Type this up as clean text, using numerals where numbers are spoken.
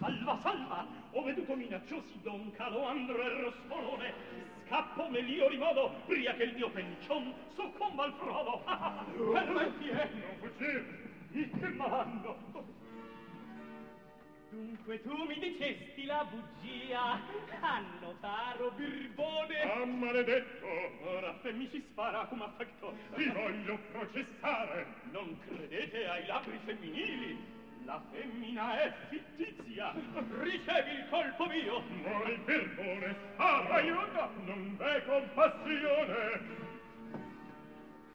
Salva, salva! Ho veduto minacciosi Don Caloandro e Rosfolone. Scappo nell'io rimodo, pria che il mio pencion soccomba al frodo. Fermenti, non fuggir! Che malanno! Dunque tu mi dicesti la bugia, annotaro birbone. Ah, maledetto! Ora fe mi si spara come affetto. Vi voglio processare. Non credete ai labbri femminili? La femmina è fittizia. Ricevi il colpo mio. Muori birbone, sparo! Aiuto! Non v'è compassione.